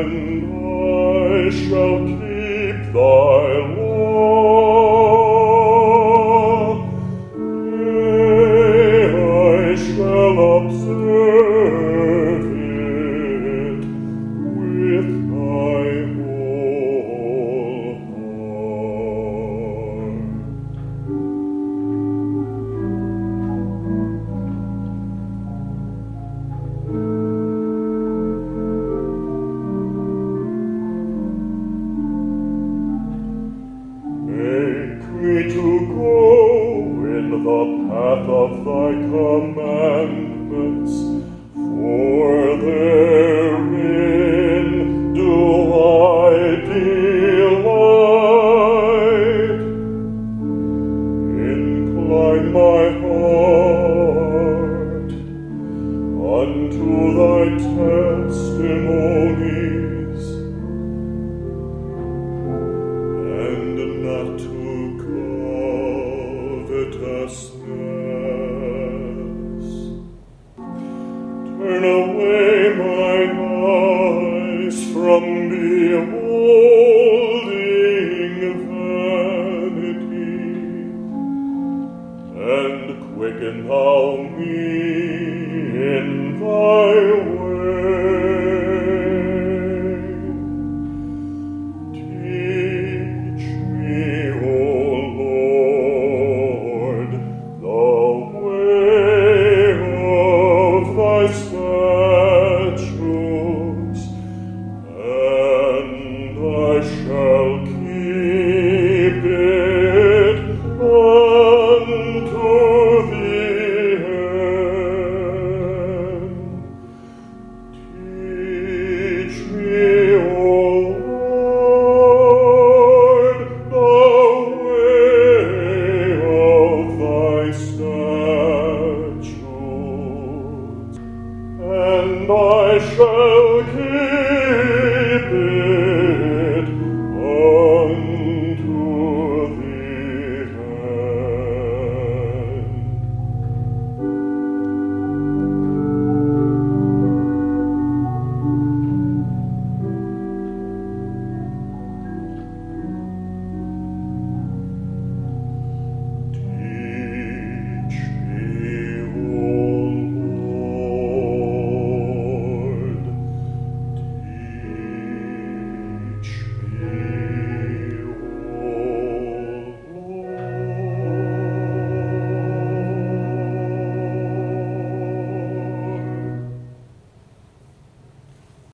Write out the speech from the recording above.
I shall keep thy law. Yea, I shall observe it with my whole heart. Make me to go in the path of thy commandments, for therein do I delight. Incline my heart unto thy testimonies, and not to covetousness. Turn away mine eyes from beholding vanity, and quicken thou me